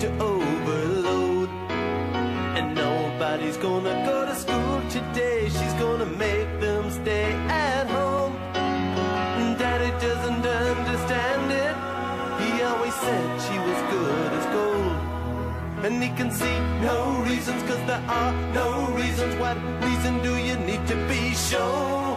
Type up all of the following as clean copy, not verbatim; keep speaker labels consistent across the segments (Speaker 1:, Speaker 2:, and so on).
Speaker 1: to overload. And nobody's gonna go to school today. She's gonna make them stay at home. Daddy doesn't understand it. He always said she was good as gold. And he can see no reasons, cause there are no reasons. What reason do you need to be shown?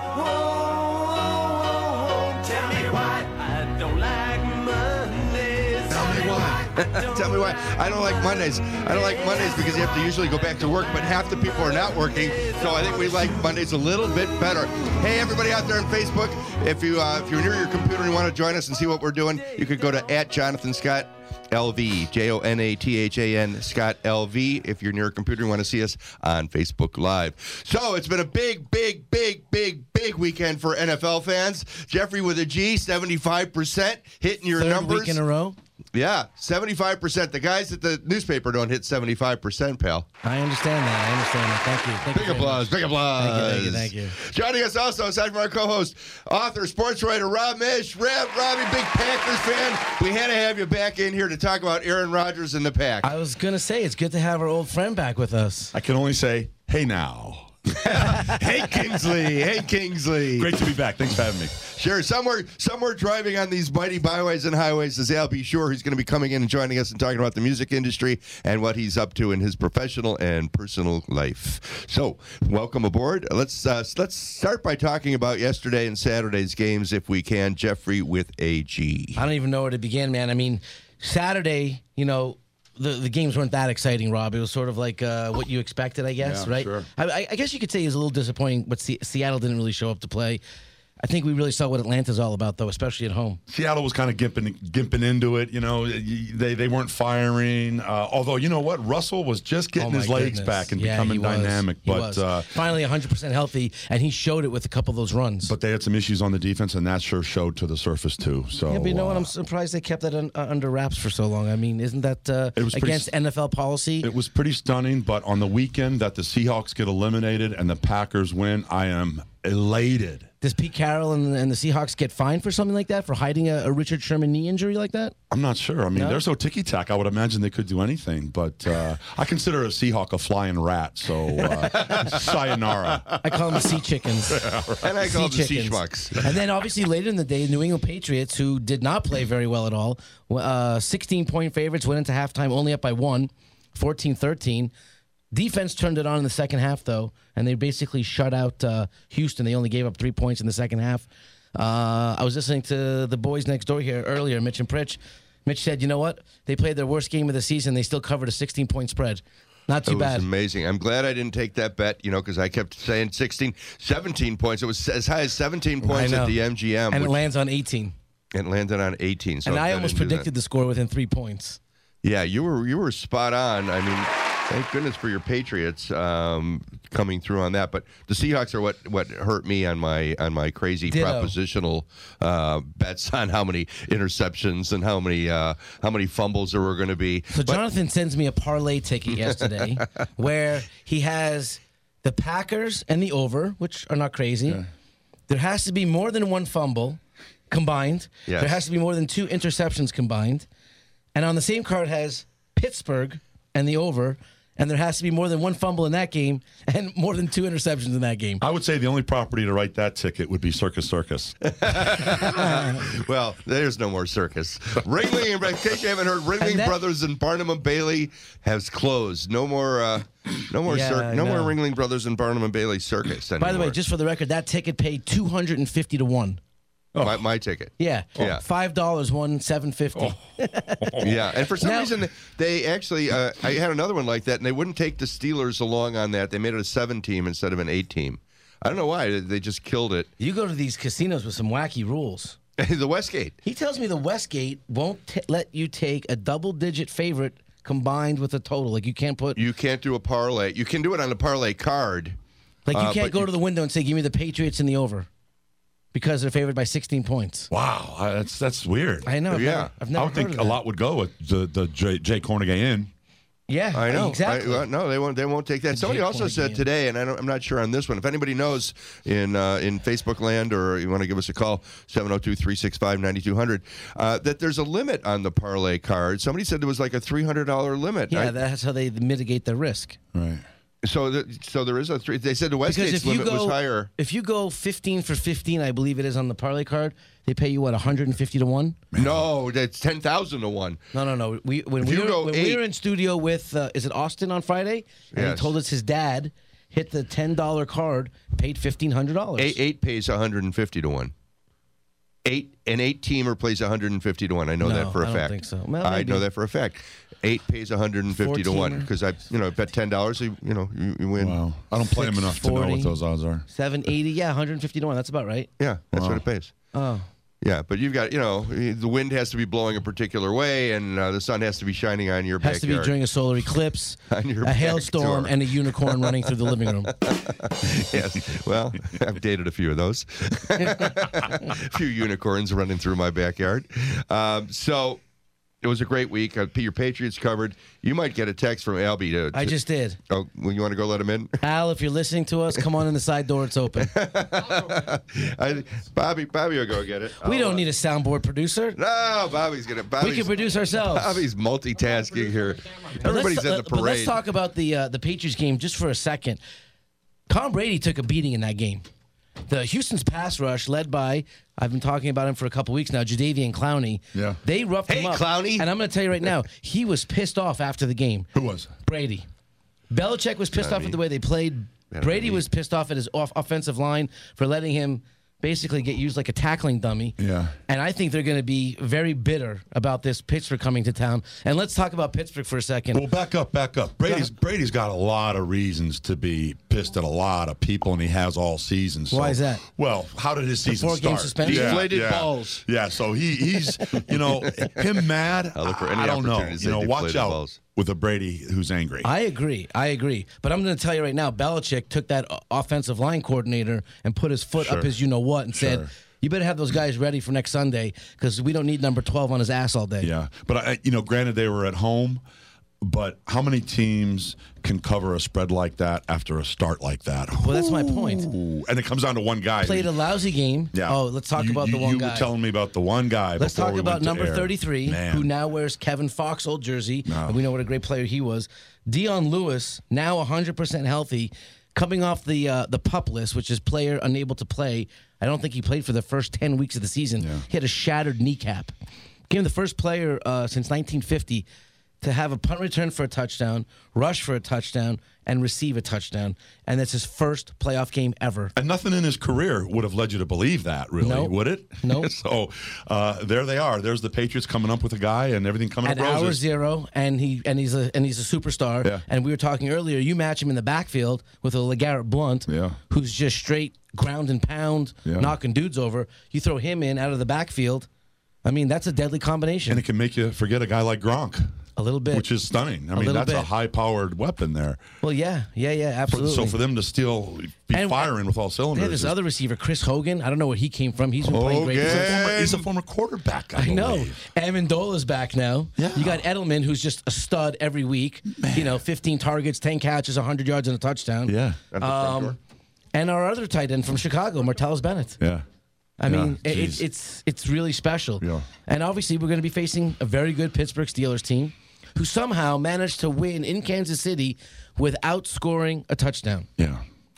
Speaker 1: Tell me why I don't like Mondays.
Speaker 2: Tell me why. Tell me why. I don't like Mondays. I don't like Mondays because you have to usually go back to work, but half the people are not working, so I think we like Mondays a little bit better. Hey, everybody out there on Facebook, if you're near your computer and you want to join us and see what we're doing, you could go to @JonathanScott. LV, JONATHAN, Scott LV. If you're near a computer and want to see us on Facebook Live. So it's been a big weekend for NFL fans. Jeffrey with a G, 75%, hitting your numbers.
Speaker 3: Third week in a row?
Speaker 2: Yeah, 75%. The guys at the newspaper don't hit 75%, pal.
Speaker 3: I understand that. Thank you.
Speaker 2: Big applause. Big applause.
Speaker 3: Thank you.
Speaker 2: Joining us also, aside from our co-host, author, sports writer, Rob Mish. Robbie, big Packers fan. We had to have you back in here to talk about Aaron Rodgers and the Pack.
Speaker 3: I was going to say, it's good to have our old friend back with us.
Speaker 4: I can only say, hey now.
Speaker 2: Hey, Kingsley.
Speaker 4: Great to be back. Thanks for having me.
Speaker 2: Sure. Somewhere driving on these mighty byways and highways is Al B. Shore, who's going to be coming in and joining us and talking about the music industry and what he's up to in his professional and personal life. So, welcome aboard. Let's start by talking about yesterday and Saturday's games, if we can. Jeffrey with a G.
Speaker 3: I don't even know where to begin, man. I mean, Saturday, the games weren't that exciting, Rob. It was sort of like what you expected, I guess,
Speaker 4: Yeah,
Speaker 3: right?
Speaker 4: sure.
Speaker 3: I guess you could say it was a little disappointing, but Seattle didn't really show up to play. I think we really saw what Atlanta's all about, though, especially at home.
Speaker 4: Seattle was kind of gimping into it. They weren't firing. Although, you know what? Russell was just getting his legs back and becoming dynamic.
Speaker 3: He was finally 100% healthy, and he showed it with a couple of those runs.
Speaker 4: But they had some issues on the defense, and that sure showed to the surface, too. So,
Speaker 3: yeah, but you know what? I'm surprised they kept that under wraps for so long. I mean, isn't that against NFL policy?
Speaker 4: It was pretty stunning, but on the weekend that the Seahawks get eliminated and the Packers win, I am elated.
Speaker 3: Does Pete Carroll and the Seahawks get fined for something like that, for hiding a Richard Sherman knee injury like that?
Speaker 4: I'm not sure. I mean, they're so ticky-tack, I would imagine they could do anything. But I consider a Seahawk a flying rat, so sayonara.
Speaker 3: I call them the Sea Chickens.
Speaker 2: And I call them the Sea Schmucks.
Speaker 3: And then, obviously, later in the day, New England Patriots, who did not play very well at all, 16-point favorites, went into halftime only up by 1, 14-13. Defense turned it on in the second half, though, and they basically shut out Houston. They only gave up 3 points in the second half. I was listening to the boys next door here earlier, Mitch and Pritch. Mitch said, you know what? They played their worst game of the season. They still covered a 16-point spread. Not too bad.
Speaker 2: It was amazing. I'm glad I didn't take that bet, because I kept saying 17 points. It was as high as 17 points at the MGM.
Speaker 3: And it lands on 18.
Speaker 2: It landed on 18. So
Speaker 3: and I almost predicted the score within 3 points.
Speaker 2: Yeah, you were spot on. I mean, thank goodness for your Patriots coming through on that. But the Seahawks are what hurt me on my crazy propositional bets on how many interceptions and how many fumbles there were going to be.
Speaker 3: So Jonathan sends me a parlay ticket yesterday where he has the Packers and the over, which are not crazy. Yeah. There has to be more than one fumble combined. Yes. There has to be more than 2 interceptions combined. And on the same card has Pittsburgh and the over, and there has to be more than one fumble in that game and more than 2 interceptions in that game.
Speaker 4: I would say the only property to write that ticket would be Circus Circus.
Speaker 2: Well, there's no more circus. Ringling, in case you haven't heard, Ringling Brothers and Barnum and Bailey has closed. No more Ringling Brothers and Barnum and Bailey circus anymore.
Speaker 3: By the way, just for the record, that ticket paid $250 to 1.
Speaker 2: Oh. My ticket.
Speaker 3: Yeah. $5 won $750.
Speaker 2: Yeah, and for some reason they actually I had another one like that, and they wouldn't take the Steelers along on that. They made it a 7-team instead of an 8-team. I don't know why. They just killed it.
Speaker 3: You go to these casinos with some wacky rules.
Speaker 2: The Westgate.
Speaker 3: He tells me the Westgate won't let you take a double-digit favorite combined with a total. Like you can't do
Speaker 2: a parlay. You can do it on a parlay card.
Speaker 3: Like you can't go to the window and say, "Give me the Patriots in the over." Because they're favored by 16 points.
Speaker 4: Wow, that's weird.
Speaker 3: I know.
Speaker 2: Yeah.
Speaker 3: I've never
Speaker 4: I would think a lot would go with the Jay Cornegay in.
Speaker 3: Yeah,
Speaker 2: I know.
Speaker 3: exactly.
Speaker 2: No, they won't take that. Somebody also said today, and I'm not sure on this one. If anybody knows in Facebook land, or you want to give us a call, 702-365-9200, that there's a limit on the parlay card. Somebody said there was like a $300 limit.
Speaker 3: Yeah, that's how they mitigate the risk.
Speaker 4: Right.
Speaker 2: So there is a three. They said the Westgate's limit was higher.
Speaker 3: If you go 15 for 15, I believe it is on the parlay card, they pay you, what, 150 to 1?
Speaker 2: No, that's 10,000 to 1.
Speaker 3: No. When we were in studio with, is it Austin on Friday? And he told us his dad hit the $10 card, paid $1,500.
Speaker 2: Eight pays 150 to 1. An 8-teamer plays 150 to 1. I know that for a fact.
Speaker 3: I don't think so. Well,
Speaker 2: I know that for a fact. 8 pays 150 to 1 because I bet $10. You win.
Speaker 4: Wow. I don't play them enough to know what those odds are.
Speaker 3: 780, 150 to 1. That's about right.
Speaker 2: Yeah, that's what it pays.
Speaker 3: Oh.
Speaker 2: Yeah, but you've got, the wind has to be blowing a particular way, and the sun has to be shining on your backyard.
Speaker 3: Has to be during a solar eclipse,
Speaker 2: on your
Speaker 3: a hailstorm, and a unicorn running through the living room.
Speaker 2: Yes. Well, I've dated a few of those. A few unicorns running through my backyard. So it was a great week. Your Patriots covered. You might get a text from Albie.
Speaker 3: I just did.
Speaker 2: Oh, well, you want to go let him in?
Speaker 3: Al, if you're listening to us, come on in the side door. It's open.
Speaker 2: Bobby will go get it.
Speaker 3: We don't need a soundboard producer.
Speaker 2: No, Bobby's going to.
Speaker 3: We can produce ourselves.
Speaker 2: Bobby's multitasking here. Everybody's at the parade.
Speaker 3: But let's talk about the Patriots game just for a second. Tom Brady took a beating in that game. The Houston's pass rush, led by, I've been talking about him for a couple weeks now, Jadeveon Clowney.
Speaker 4: Yeah.
Speaker 3: They roughed him up.
Speaker 2: Clowney.
Speaker 3: And I'm going to tell you right now, he was pissed off after the game.
Speaker 4: Who was?
Speaker 3: Brady. Belichick was pissed off at the way they played. Brady was pissed off at his offensive line for letting him basically get used like a tackling dummy.
Speaker 4: Yeah.
Speaker 3: And I think they're going to be very bitter about this Pittsburgh coming to town. And let's talk about Pittsburgh for a second.
Speaker 4: Well, back up. Brady's got a lot of reasons to be pissed at a lot of people, and he has all season. So,
Speaker 3: why is that?
Speaker 4: Well, how did his season start?
Speaker 3: 4-game suspension?
Speaker 2: Deflated balls.
Speaker 4: Yeah, so he's, him mad,
Speaker 2: I look for any
Speaker 4: I don't know.
Speaker 2: opportunity to say
Speaker 4: Watch
Speaker 2: deflated
Speaker 4: out
Speaker 2: balls.
Speaker 4: with a Brady who's angry.
Speaker 3: I agree. But I'm going to tell you right now, Belichick took that offensive line coordinator and put his foot up his you-know-what and said, you better have those guys ready for next Sunday because we don't need number 12 on his ass all day.
Speaker 4: Yeah, but, granted they were at home, but how many teams can cover a spread like that after a start like that?
Speaker 3: Well, that's my point.
Speaker 4: Ooh. And it comes down to one guy.
Speaker 3: Played a lousy game.
Speaker 4: Yeah.
Speaker 3: Oh, let's talk about the one guy.
Speaker 4: You were telling me about the one guy.
Speaker 3: Let's talk about number
Speaker 4: 33,
Speaker 3: 33, who now wears Kevin Fox old jersey.
Speaker 4: No.
Speaker 3: And we know what a great player he was. Dion Lewis, now 100% healthy, coming off the PUP list, which is player unable to play. I don't think he played for the first 10 weeks of the season. Yeah. He had a shattered kneecap. Became the first player since 1950 to have a punt return for a touchdown, rush for a touchdown, and receive a touchdown. And that's his first playoff game ever.
Speaker 4: And nothing in his career would have led you to believe that, really, would it?
Speaker 3: No.
Speaker 4: So there they are. There's the Patriots coming up with a guy and everything coming up roses.
Speaker 3: At hour zero, and he's a superstar.
Speaker 4: Yeah.
Speaker 3: And we were talking earlier, you match him in the backfield with a LeGarrette Blount, who's just straight ground and pound, knocking dudes over. You throw him in out of the backfield. I mean, that's a deadly combination.
Speaker 4: And it can make you forget a guy like Gronk.
Speaker 3: A little bit.
Speaker 4: Which is stunning. I mean, that's a high-powered weapon there.
Speaker 3: Well, yeah, absolutely.
Speaker 4: So for them to still be firing with all cylinders.
Speaker 3: They had this other receiver, Chris Hogan. I don't know where he came from. He's been playing great.
Speaker 4: He's a former quarterback, I
Speaker 3: know. Amendola's back now. Yeah. You got Edelman, who's just a stud every week. Man. 15 targets, 10 catches, 100 yards, and a touchdown.
Speaker 4: Yeah.
Speaker 3: And our other tight end from Chicago, Martellus Bennett.
Speaker 4: Yeah.
Speaker 3: I mean, it's really special.
Speaker 4: Yeah.
Speaker 3: And obviously, we're going to be facing a very good Pittsburgh Steelers team who somehow managed to win in Kansas City without scoring a touchdown.
Speaker 4: Yeah.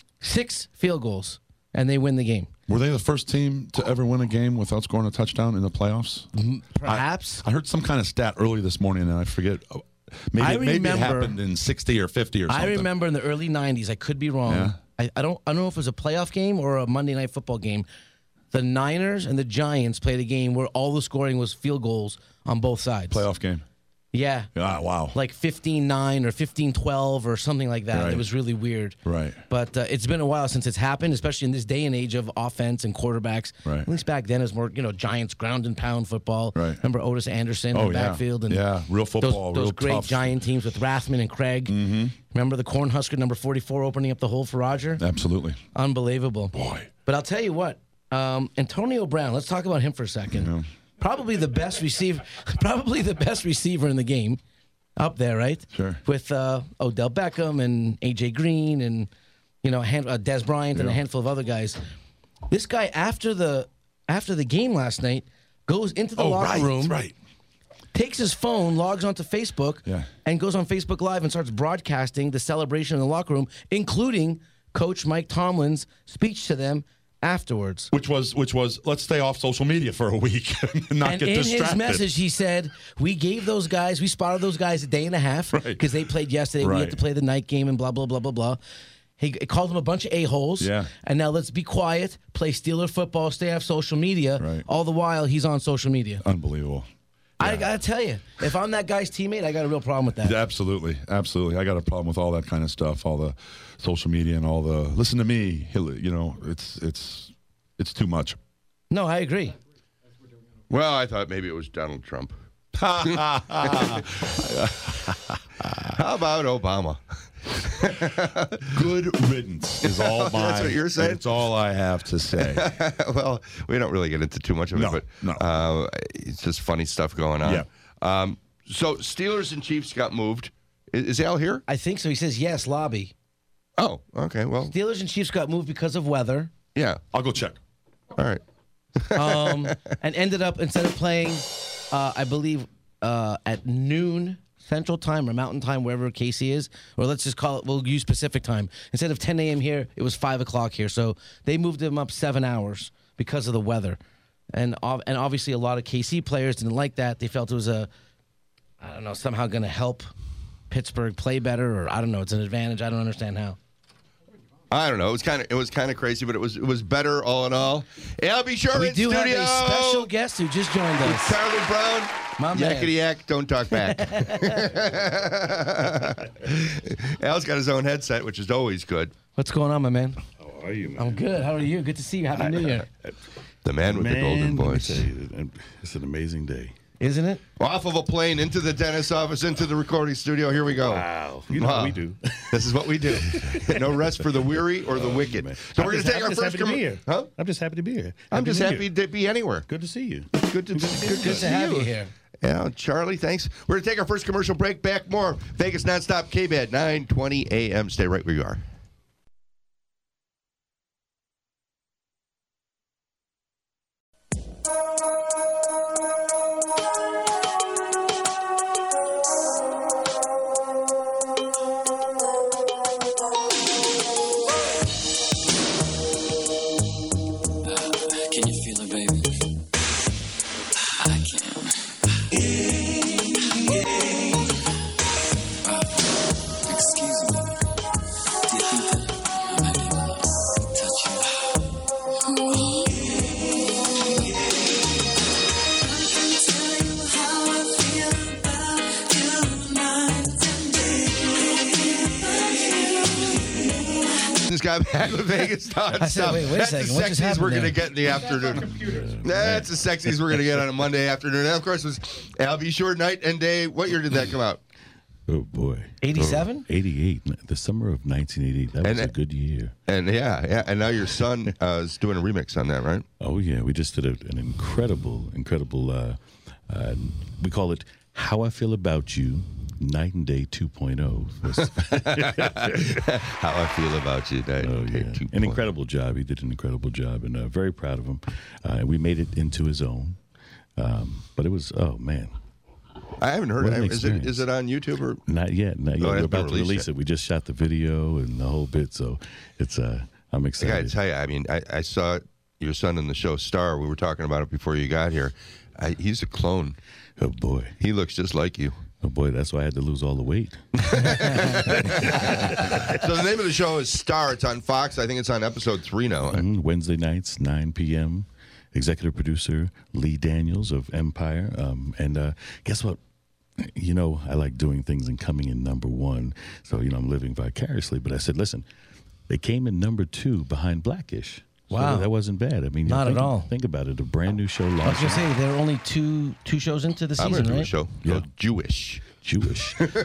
Speaker 3: 6 field goals, and they win the game.
Speaker 4: Were they the first team to ever win a game without scoring a touchdown in the playoffs?
Speaker 3: Perhaps.
Speaker 4: I heard some kind of stat early this morning, and I forget. Maybe it happened in 60 or 50 or something.
Speaker 3: I remember in the early 90s, I could be wrong.
Speaker 4: Yeah.
Speaker 3: I don't know if it was a playoff game or a Monday Night Football game. The Niners and the Giants played a game where all the scoring was field goals on both sides.
Speaker 4: Playoff game.
Speaker 3: Yeah.
Speaker 4: Ah, wow.
Speaker 3: Like 15-9 or 15-12 or something like that. Right. It was really weird.
Speaker 4: Right.
Speaker 3: But it's been a while since it's happened, especially in this day and age of offense and quarterbacks.
Speaker 4: Right.
Speaker 3: At least back then it was more, Giants ground and pound football.
Speaker 4: Right.
Speaker 3: Remember Otis Anderson in the backfield? And
Speaker 4: real football,
Speaker 3: those
Speaker 4: real
Speaker 3: great
Speaker 4: tough.
Speaker 3: Giant teams with Rathman and Craig.
Speaker 4: Mm-hmm.
Speaker 3: Remember the Cornhusker number 44 opening up the hole for Roger?
Speaker 4: Absolutely.
Speaker 3: Unbelievable.
Speaker 4: Boy.
Speaker 3: But I'll tell you what, Antonio Brown, let's talk about him for a second. Probably the best receiver in the game. up there, right?
Speaker 4: Sure.
Speaker 3: With Odell Beckham and AJ Green and Des Bryant and a handful of other guys. This guy after the game last night goes into the locker room.
Speaker 4: Right.
Speaker 3: Takes his phone, logs onto Facebook, and goes on Facebook Live and starts broadcasting the celebration in the locker room, including Coach Mike Tomlin's speech to them afterwards.
Speaker 4: Which was let's stay off social media for a week and not get distracted.
Speaker 3: And in his message, he said, we spotted those guys a day and a half because they played yesterday. We had to play the night game and blah, blah, blah, blah, blah. He called them a bunch of a-holes.
Speaker 4: Yeah.
Speaker 3: And now let's be quiet, play Steeler football, stay off social media.
Speaker 4: Right.
Speaker 3: All the while, he's on social media.
Speaker 4: Unbelievable.
Speaker 3: Yeah. I got to tell you, if I'm that guy's teammate, I got a real problem with that.
Speaker 4: Absolutely. I got a problem with all that kind of stuff, all the social media and all the listen to me. It's too much.
Speaker 3: No, I agree.
Speaker 2: Well, I thought maybe it was Donald Trump. How about Obama?
Speaker 4: Good riddance is all
Speaker 2: That's what you're saying?
Speaker 4: It's all I have to say.
Speaker 2: Well, we don't really get into too much of it, but it's just funny stuff going on.
Speaker 4: Yeah.
Speaker 2: So Steelers and Chiefs got moved. Is Al here?
Speaker 3: I think so. He says yes, lobby.
Speaker 2: Oh, okay. Well,
Speaker 3: Steelers and Chiefs got moved because of weather.
Speaker 2: Yeah.
Speaker 4: I'll go check.
Speaker 2: All right.
Speaker 3: And ended up, instead of playing, I believe, at noon Central Time or Mountain Time, wherever Casey is, or let's just call it, we'll use Pacific Time. Instead of 10 a.m. here, it was 5 o'clock here. So they moved them up 7 hours because of the weather. And obviously a lot of KC players didn't like that. They felt it was somehow going to help Pittsburgh play better, or I don't know, it's an advantage. I don't understand how.
Speaker 2: I don't know. It was kind of crazy, but it was better all in all. Albie Shore
Speaker 3: We
Speaker 2: in
Speaker 3: do
Speaker 2: studio.
Speaker 3: have a special guest who just joined
Speaker 2: With
Speaker 3: us.
Speaker 2: Charlie Brown.
Speaker 3: My man.
Speaker 2: Yakety yak, don't talk back. Al's got his own headset, which is always good.
Speaker 3: What's going on, my man?
Speaker 5: How are you, man?
Speaker 3: I'm good. How are you? Good to see you. Happy New Year.
Speaker 2: The man with the golden voice.
Speaker 5: Let me tell you, it's an amazing day.
Speaker 3: Isn't it?
Speaker 2: Off of a plane, into the dentist's office, into the recording studio. Here we go.
Speaker 5: Wow. You know what we do.
Speaker 2: This is what we do. No rest for the weary or the wicked.
Speaker 5: Man.
Speaker 2: So we're going to take our first
Speaker 5: commercial.
Speaker 2: Huh?
Speaker 5: I'm just happy to be here.
Speaker 2: I'm just
Speaker 5: New
Speaker 2: happy
Speaker 5: Year.
Speaker 2: to be anywhere.
Speaker 5: Good to see you.
Speaker 2: Good to see
Speaker 3: have
Speaker 2: you
Speaker 3: you here.
Speaker 2: Yeah, Charlie, thanks. We're going to take our first commercial break. Back more. Vegas Nonstop, KBAD, 9:20 a.m. Stay right where you are.
Speaker 6: Can you feel it, baby? I can. Excuse me. Do you think that I might be able to touch you?
Speaker 2: Just got back with Vegas Nonstop.
Speaker 3: I said, wait a
Speaker 2: That's
Speaker 3: second,
Speaker 2: the
Speaker 3: what just
Speaker 2: sexies
Speaker 3: happened
Speaker 2: we're going to
Speaker 3: there?
Speaker 2: get in the afternoon. That's the sexies we're going to get on a Monday afternoon. And of course, it was Albie Shore Night and Day. What year did that come out?
Speaker 5: Oh, boy.
Speaker 3: 87?
Speaker 5: 88. The summer of 1988. That was a good year.
Speaker 2: And yeah. And now your son is doing a remix on that, right?
Speaker 5: Oh, yeah. We just did an incredible, we call it How I Feel About You, Night and Day 2.0.
Speaker 2: How I Feel About You, Night and Day 2.0.
Speaker 5: An incredible job. He did an incredible job, and very proud of him. We made it into his own. But it was, oh, man.
Speaker 2: I haven't heard
Speaker 5: What
Speaker 2: it.
Speaker 5: an
Speaker 2: Is it on YouTube or?
Speaker 5: Not yet.
Speaker 2: Oh, it
Speaker 5: We're
Speaker 2: hasn't
Speaker 5: about to
Speaker 2: been
Speaker 5: release it. We just shot the video and the whole bit, so it's I'm
Speaker 2: I
Speaker 5: excited.
Speaker 2: got to tell you, I mean, I saw your son in the show Star. We were talking about it before you got here. He's a clone.
Speaker 5: Oh boy.
Speaker 2: He looks just like you.
Speaker 5: Oh boy, that's why I had to lose all the weight.
Speaker 2: So the name of the show is Star. It's on Fox. I think it's on episode 3 now.
Speaker 5: Wednesday nights, 9 p.m. Executive producer Lee Daniels of Empire. And guess what? You know, I like doing things and coming in number one. So, I'm living vicariously. But I said, listen, they came in number 2 behind Blackish.
Speaker 3: Wow.
Speaker 5: So that wasn't bad. I mean,
Speaker 3: Not at all.
Speaker 5: Think about it. A brand new show
Speaker 3: I was
Speaker 5: launched.
Speaker 3: going to say, there are only two shows into the
Speaker 2: I'm
Speaker 3: season,
Speaker 2: going to do a
Speaker 3: right?
Speaker 2: show called Jewish.
Speaker 5: Jewish. Right.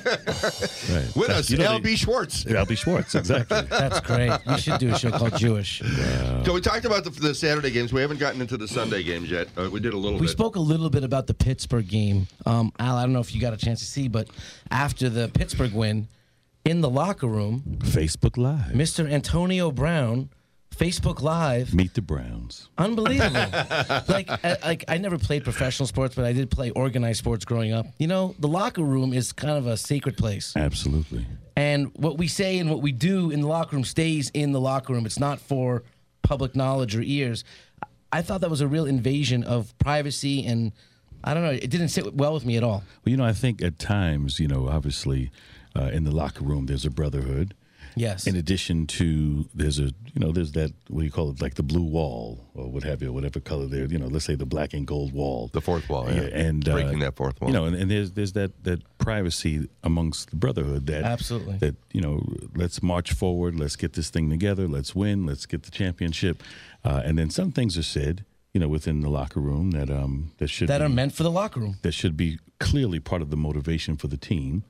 Speaker 2: With us, L.B. Schwartz.
Speaker 5: L.B. Schwartz, exactly.
Speaker 3: That's great. You should do a show called Jewish.
Speaker 2: So we talked about the Saturday games. We haven't gotten into the Sunday games yet. We did a little
Speaker 3: We
Speaker 2: bit.
Speaker 3: spoke a little bit about the Pittsburgh game. Al, I don't know if you got a chance to see, but after the Pittsburgh win, in the locker room,
Speaker 5: Facebook Live.
Speaker 3: Mr. Antonio Brown, Facebook Live,
Speaker 5: Meet the Browns.
Speaker 3: unbelievable. like I never played professional sports, but I did play organized sports growing up. You know, the locker room is kind of a sacred place.
Speaker 5: Absolutely.
Speaker 3: And what we say and what we do in the locker room stays in the locker room. It's not for public knowledge or ears. I thought that was a real invasion of privacy, and I don't know, it didn't sit well with me at all.
Speaker 5: Well, you know, I think at times, you know, obviously in the locker room, there's a brotherhood.
Speaker 3: Yes.
Speaker 5: In addition to, there's that, what do you call it, like the blue wall or what have you, whatever color there, you know, let's say the black and gold wall.
Speaker 2: The fourth wall, yeah.
Speaker 5: And
Speaker 2: breaking that fourth wall.
Speaker 5: You know, and there's that privacy amongst the brotherhood that
Speaker 3: Absolutely.
Speaker 5: that, you know, let's march forward, let's get this thing together, let's win, let's get the championship. And then some things are said, you know, within the locker room that
Speaker 3: That are meant for the locker room.
Speaker 5: that should be clearly part of the motivation for the team.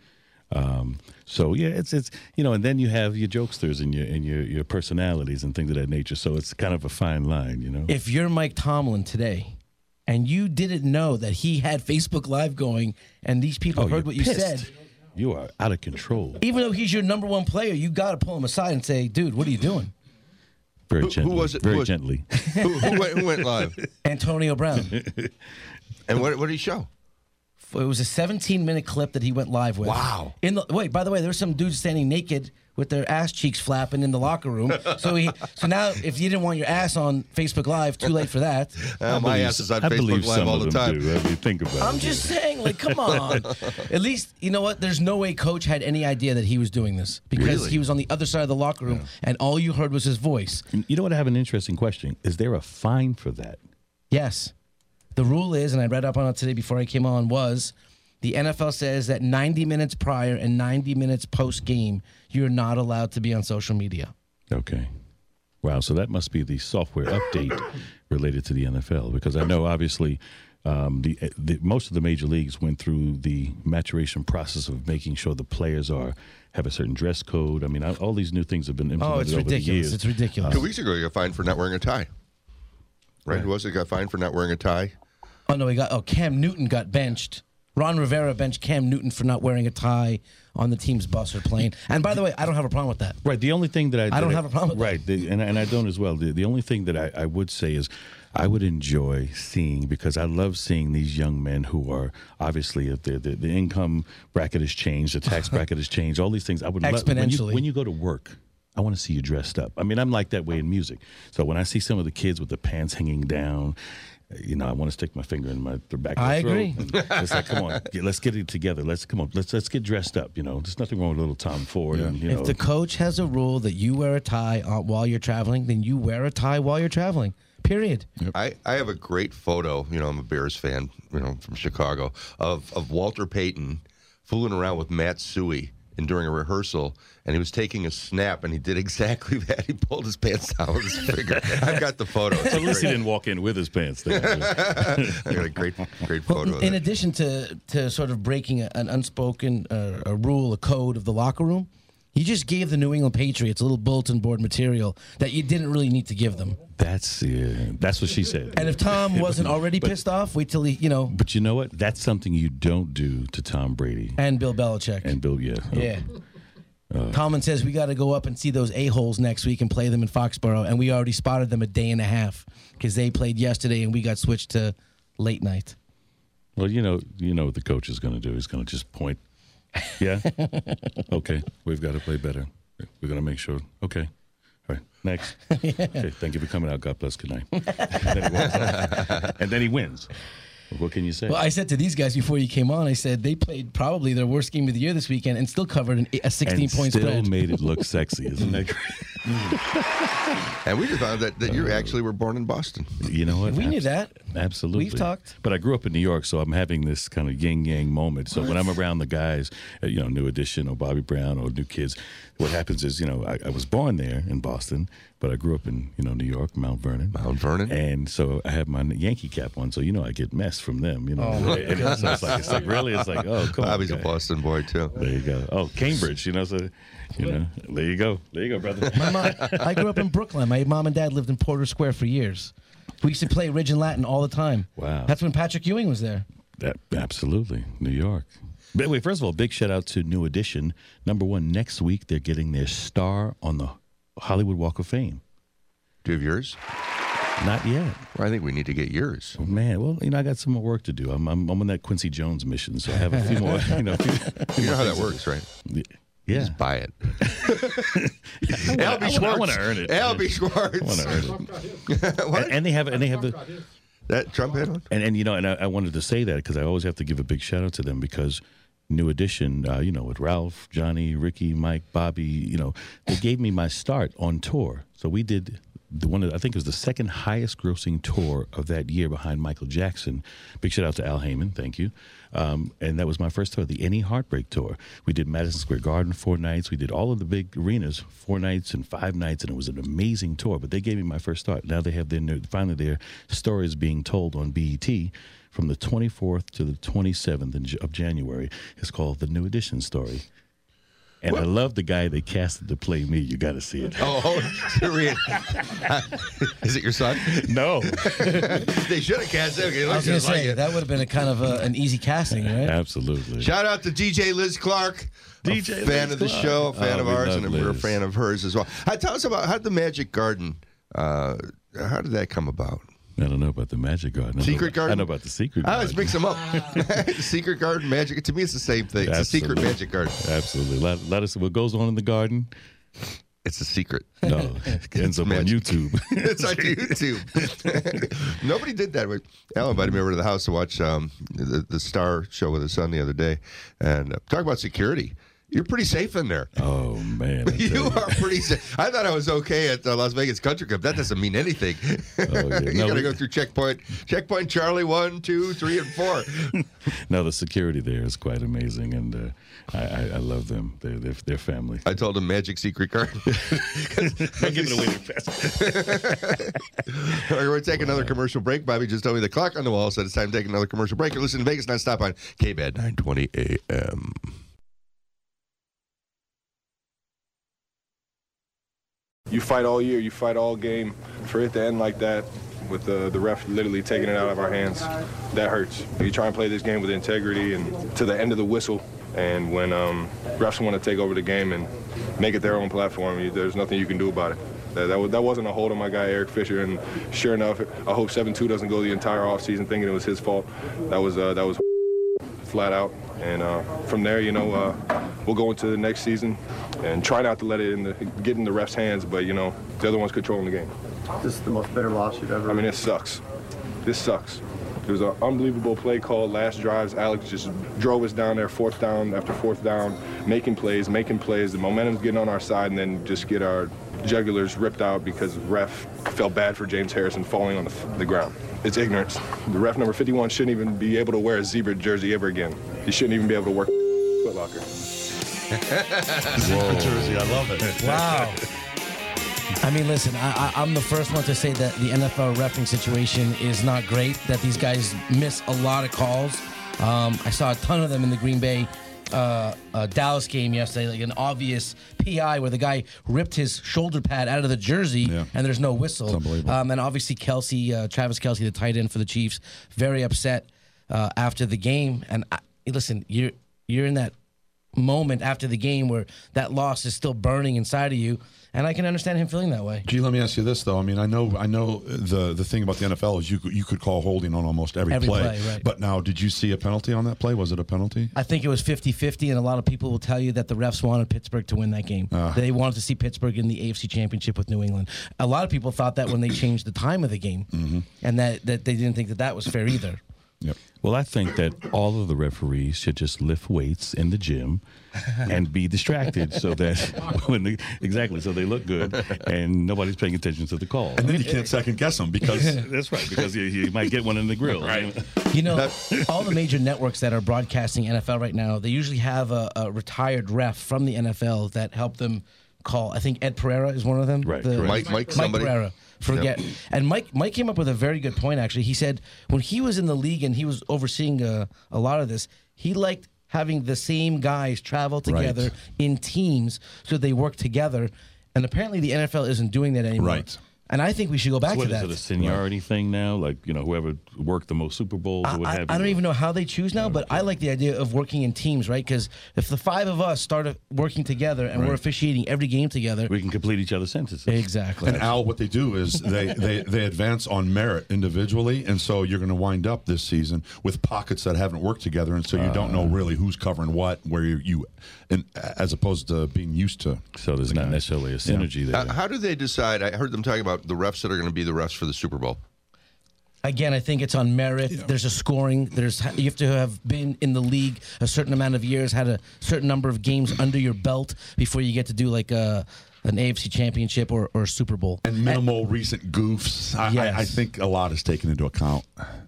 Speaker 5: So yeah, it's you know, and then you have your jokesters and your personalities and things of that nature. So it's kind of a fine line, you know.
Speaker 3: If you're Mike Tomlin today and you didn't know that he had Facebook Live going and these people heard
Speaker 5: you're
Speaker 3: what you
Speaker 5: pissed.
Speaker 3: said,
Speaker 5: You are out of control.
Speaker 3: even though he's your number one player, you got to pull him aside and say, dude, what are you doing?
Speaker 5: Very
Speaker 2: Who
Speaker 5: gently.
Speaker 2: was it?
Speaker 5: Very
Speaker 2: Who was-
Speaker 5: gently.
Speaker 2: who went live?
Speaker 3: Antonio Brown.
Speaker 2: And what did he show?
Speaker 3: It was a 17-minute clip that he went live with.
Speaker 2: Wow.
Speaker 3: Wait, by the way, there were some dudes standing naked with their ass cheeks flapping in the locker room. So now, if you didn't want your ass on Facebook Live, too late for that.
Speaker 2: My ass is on
Speaker 5: I
Speaker 2: Facebook
Speaker 5: believe
Speaker 2: Live
Speaker 5: some
Speaker 2: all
Speaker 5: of
Speaker 2: the
Speaker 5: them
Speaker 2: time.
Speaker 5: do. I mean, think about it.
Speaker 3: I'm just saying, like, come on. At least, you know what? There's no way Coach had any idea that he was doing this because
Speaker 2: Really?
Speaker 3: he was on the other side of the locker room, and all you heard was his voice.
Speaker 5: You know what? I have an interesting question. Is there a fine for that?
Speaker 3: Yes. The rule is, and I read up on it today before I came on, was the NFL says that 90 minutes prior and 90 minutes post-game, you're not allowed to be on social media.
Speaker 5: Okay. Wow. So that must be the software update related to the NFL, because I know obviously the most of the major leagues went through the maturation process of making sure the players have a certain dress code. I mean, all these new things have been implemented
Speaker 3: Oh, it's
Speaker 5: over the
Speaker 3: ridiculous.
Speaker 5: years.
Speaker 3: It's ridiculous.
Speaker 2: 2 weeks ago, you got fined for not wearing a tie. Right? Who was it got fined for not wearing a tie?
Speaker 3: Oh, no, Cam Newton got benched. Ron Rivera benched Cam Newton for not wearing a tie on the team's bus or plane. And by the way, I don't have a problem with that.
Speaker 5: Right. The only thing that I
Speaker 3: don't have a problem with that.
Speaker 5: Right. And I don't as well. The only thing that I would say is I would enjoy seeing, because I love seeing these young men who are obviously, if the income bracket has changed, the tax bracket has changed, all these things. I would
Speaker 3: Exponentially.
Speaker 5: when you go to work, I want to see you dressed up. I mean, I'm like that way in music. So when I see some of the kids with the pants hanging down, you know, I want to stick my finger in the back of the
Speaker 3: I
Speaker 5: throat.
Speaker 3: agree.
Speaker 5: And it's like, come on, let's get it together. Let's get dressed up. You know, there's nothing wrong with a little Tom Ford. And, you know,
Speaker 3: If the coach has a rule that you wear a tie while you're traveling, then you wear a tie while you're traveling. Period.
Speaker 2: I have a great photo. You know, I'm a Bears fan, you know, from Chicago, of Walter Payton fooling around with Matt Suhey and during a rehearsal, and he was taking a snap, and he did exactly that. He pulled his pants down with his finger. I've got the photo.
Speaker 5: So at least he didn't walk in with his pants down.
Speaker 2: I got a great photo.
Speaker 3: In addition to sort of breaking an unspoken a rule, a code of the locker room, you just gave the New England Patriots a little bulletin board material that you didn't really need to give them.
Speaker 5: That's what she said.
Speaker 3: And if Tom wasn't already pissed off, wait till he, you know.
Speaker 5: But you know what? That's something you don't do to Tom Brady
Speaker 3: And Bill Belichick.
Speaker 5: and Bill.
Speaker 3: Yeah. Tomlin says we got to go up and see those a-holes next week and play them in Foxborough, and we already spotted them a day and a half because they played yesterday and we got switched to late night.
Speaker 5: Well, you know what the coach is going to do. He's going to just point. Yeah. Okay. We've got to play better. We're going to make sure. Okay. All right. Next. Okay. Thank you for coming out. God bless. Good night. And then he wins. What can you say?
Speaker 3: Well, I said to these guys before you came on, I said they played probably their worst game of the year this weekend and still covered a 16-point
Speaker 5: still
Speaker 3: spread.
Speaker 5: made it look sexy. Isn't that great?
Speaker 2: And we just found that you actually were born in Boston.
Speaker 5: You know what?
Speaker 3: We knew that.
Speaker 5: Absolutely.
Speaker 3: We've talked.
Speaker 5: But I grew up in New York, so I'm having this kind of yin-yang moment. So when I'm around the guys, New Edition or Bobby Brown or New Kids, what happens is, I was born there in Boston, but I grew up in, New York, Mount Vernon.
Speaker 2: Mount Vernon.
Speaker 5: And so I have my Yankee cap on, so, I get messed from them,
Speaker 3: Oh,
Speaker 5: And so it's like, really? It's like, oh, come on.
Speaker 2: Bobby's a Boston boy, too.
Speaker 5: There you go. Oh, Cambridge, so, there you go. There you go, brother.
Speaker 3: My mom, I grew up in Brooklyn. My mom and dad lived in Porter Square for years. We used to play Ridge and Latin all the time.
Speaker 5: Wow.
Speaker 3: That's when Patrick Ewing was there.
Speaker 5: Absolutely. New York. But wait, first of all, big shout out to New Edition. Number one, next week they're getting their star on the Hollywood Walk of Fame.
Speaker 2: Do you have yours?
Speaker 5: Not yet.
Speaker 2: Well, I think we need to get yours.
Speaker 5: Oh, man, well, I got some more work to do. I'm on that Quincy Jones mission, so I have a few more.
Speaker 2: You know how that works, right?
Speaker 5: Yeah.
Speaker 2: Just buy it.
Speaker 5: Albie Schwartz. I want to earn it.
Speaker 2: Albie Schwartz.
Speaker 5: I want to earn it.
Speaker 2: What?
Speaker 5: And they have the
Speaker 2: that Trump hat on.
Speaker 5: And I wanted to say that because I always have to give a big shout out to them because New Edition, with Ralph, Johnny, Ricky, Mike, Bobby, they gave me my start on tour. So we did I think it was the second highest grossing tour of that year behind Michael Jackson. Big shout out to Al Heyman, thank you. And that was my first tour, the Any Heartbreak Tour. We did Madison Square Garden 4 nights. We did all of the big arenas 4 nights and 5 nights, and it was an amazing tour. But they gave me my first start. Now they have finally their stories being told on BET from the 24th to the 27th of January. It's called The New Edition Story. And I love the guy they casted to play me. You got to see it.
Speaker 2: Oh, is it your son?
Speaker 5: No.
Speaker 2: They should have cast him.
Speaker 3: I was going to say, that would have been a kind of an easy casting, right?
Speaker 5: Absolutely.
Speaker 2: Shout out to DJ Liz Clark.
Speaker 5: DJ
Speaker 2: fan
Speaker 5: Liz
Speaker 2: of the
Speaker 5: Clark.
Speaker 2: show, a fan of ours, and we're a
Speaker 5: Liz.
Speaker 2: fan of hers as well. Tell us about how did the Magic Garden, how did that come about?
Speaker 5: I don't know about the Magic Garden.
Speaker 2: Secret Garden?
Speaker 5: I know about the Secret
Speaker 2: I
Speaker 5: Garden.
Speaker 2: always mix them up. Secret Garden, Magic. To me, it's the same thing. It's a secret Magic Garden.
Speaker 5: Absolutely. Let us what goes on in the garden.
Speaker 2: It's a secret.
Speaker 5: No, it ends up on
Speaker 2: Magic.
Speaker 5: YouTube.
Speaker 2: It's on YouTube. Nobody did that. Al invited me over to the house to watch the Star show with his son the other day, and talk about security. You're pretty safe in there.
Speaker 5: Oh, man.
Speaker 2: You are pretty safe. I thought I was okay at Las Vegas Country Club. That doesn't mean anything.
Speaker 5: Oh, yeah.
Speaker 2: You got to go through checkpoint Charlie 1, 2, 3, and 4.
Speaker 5: No, the security there is quite amazing, and I love them. They're family.
Speaker 2: I told him Magic Secret Garden.
Speaker 5: Don't give it away too fast.
Speaker 2: All right, we're taking another commercial break. Bobby just told me the clock on the wall said it's time to take another commercial break. You're listening to Vegas Nonstop on KBAD 920 AM.
Speaker 7: You fight all year, you fight all game. For it to end like that, with the ref literally taking it out of our hands, that hurts. You try and play this game with integrity and to the end of the whistle. And when refs want to take over the game and make it their own platform, there's nothing you can do about it. That wasn't a hold on my guy, Eric Fisher. And sure enough, I hope 7-2 doesn't go the entire offseason thinking it was his fault. That was flat out. And from there, we'll go into the next season and try not to let it get in the refs' hands, but, the other one's controlling the game.
Speaker 8: This is the most bitter loss you've ever...
Speaker 7: I mean, it sucks. This sucks. There was an unbelievable play call, last drives. Alex just drove us down there, 4th down after 4th down, making plays. The momentum's getting on our side, and then just get our jugulars ripped out because the ref felt bad for James Harrison falling on the ground. It's ignorance. The ref number 51 shouldn't even be able to wear a zebra jersey ever again. He shouldn't even be able to work Foot Locker.
Speaker 4: Zebra jersey, I love it.
Speaker 3: Wow. I mean, listen, I'm the first one to say that the NFL reffing situation is not great, that these guys miss a lot of calls. I saw a ton of them in the Green Bay Dallas game yesterday, like an obvious PI where the guy ripped his shoulder pad out of the jersey and there's no whistle.
Speaker 4: It's unbelievable.
Speaker 3: And obviously Travis Kelce, the tight end for the Chiefs, very upset after the game. And listen, you're in that moment after the game where that loss is still burning inside of you, and I can understand him feeling that way.
Speaker 4: Gee, let me ask you this though. I mean, I know the thing about the NFL is you could call holding on almost every play.
Speaker 3: Right.
Speaker 4: But now, did you see a penalty on that play? Was it a penalty?
Speaker 3: I think it was 50-50, and a lot of people will tell you that the refs wanted Pittsburgh to win that game. They wanted to see Pittsburgh in the AFC Championship with New England. A lot of people thought that when they changed the time of the game, and that they didn't think that was fair either.
Speaker 4: Yep.
Speaker 5: Well, I think that all of the referees should just lift weights in the gym and be distracted so that so they look good and nobody's paying attention to the call.
Speaker 4: And then you can't second guess them because
Speaker 5: that's right, because you might get one in the grill. Right.
Speaker 3: You know, all the major networks that are broadcasting NFL right now, they usually have a retired ref from the NFL that help them call. I think Ed Pereira is one of them.
Speaker 5: Right.
Speaker 2: Mike somebody.
Speaker 3: Pereira. Forget. Yep. And Mike came up with a very good point, actually. He said when he was in the league and he was overseeing a lot of this, he liked having the same guys travel together in teams so they work together. And apparently the NFL isn't doing that anymore.
Speaker 4: Right.
Speaker 3: And I think we should go back to that.
Speaker 5: Is it a seniority thing now? Like, whoever worked the most Super Bowls or what have you?
Speaker 3: I don't even know how they choose now, but I like the idea of working in teams, right? Because if the 5 of us start working together and we're officiating every game together,
Speaker 5: we can complete each other's sentences.
Speaker 3: Exactly.
Speaker 4: And Al, what they do is they advance on merit individually, and so you're going to wind up this season with pockets that haven't worked together, and so you don't know really who's covering what, where you and as opposed to being used to.
Speaker 5: So there's not necessarily a synergy there.
Speaker 2: How do they decide? I heard them talking about the refs that are going to be the refs for the Super Bowl.
Speaker 3: Again, I think it's on merit. Yeah. There's a scoring. You have to have been in the league a certain amount of years, had a certain number of games under your belt before you get to do like an AFC Championship or a Super Bowl.
Speaker 4: And minimal recent goofs. I think a lot is taken into account.